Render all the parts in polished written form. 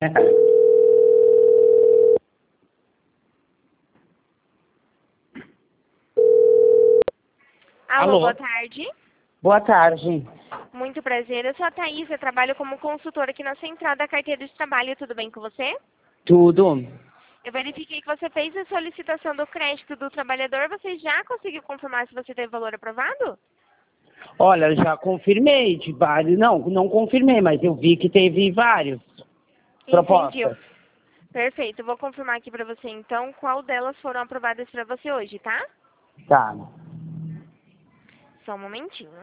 Alô, Alô? boa tarde. Boa tarde. Muito prazer. Eu sou a Thaís, eu trabalho como consultora aqui na Central da Carteira de Trabalho. Tudo bem com você? Tudo? Eu verifiquei que você fez a solicitação do crédito do trabalhador. Você já conseguiu confirmar se você teve valor aprovado? Olha, eu já confirmei de vários. Não confirmei, mas eu vi que teve vários Entendi. propostas. Perfeito. Vou confirmar aqui para você, então, qual delas foram aprovadas para você hoje, tá? Tá. Só um momentinho.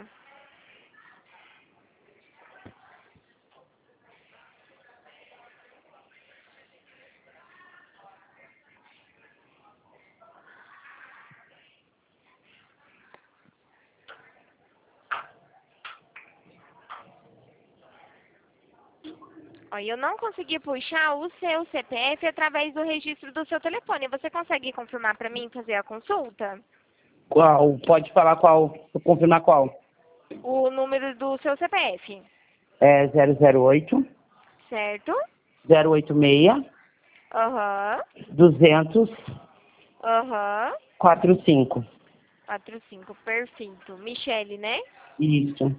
Ó, eu não consegui puxar o seu CPF através do registro do seu telefone. Você consegue confirmar para mim e fazer a consulta? Qual? Pode falar qual? Vou confirmar qual. O número do seu CPF, É 008 certo? 086 Aham, 200 aham. 45. 45, perfeito. Michele, né? Isso.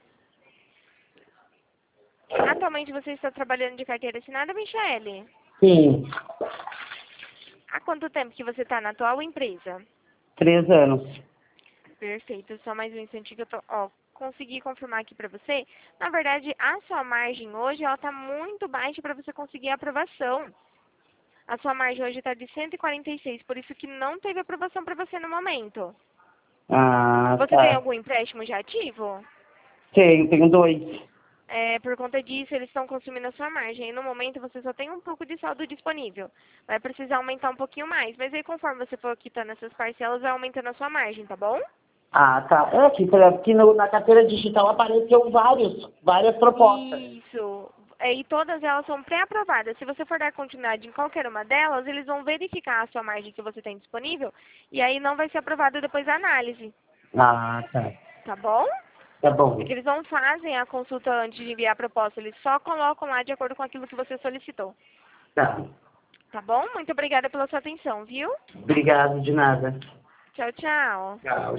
Atualmente você está trabalhando de carteira assinada, Michele? Sim. Há quanto tempo que você está na atual empresa? 3 anos. Perfeito, só mais um instantinho que eu tô, consegui confirmar aqui pra você. Na verdade, a sua margem hoje, ela tá muito baixa para você conseguir a aprovação. A sua margem hoje está de 146, por isso que não teve aprovação para você no momento. Ah, Você tem tá. algum empréstimo já ativo? Tenho 2. Por conta disso, eles estão consumindo a sua margem. E no momento você só tem um pouco de saldo disponível. Vai precisar aumentar um pouquinho mais. Mas aí conforme você for quitando essas parcelas, vai aumentando a sua margem, tá bom? Ah, tá. É aqui na carteira digital apareceu várias propostas. Isso. E todas elas são pré-aprovadas. Se você for dar continuidade em qualquer uma delas, eles vão verificar a sua margem que você tem disponível. E aí não vai ser aprovada depois a análise. Ah, tá. Tá bom? Tá bom. É que eles não fazem a consulta antes de enviar a proposta. Eles só colocam lá de acordo com aquilo que você solicitou. Tá. Tá bom? Muito obrigada pela sua atenção, viu? Obrigado, de nada. Tchau, tchau. Tchau.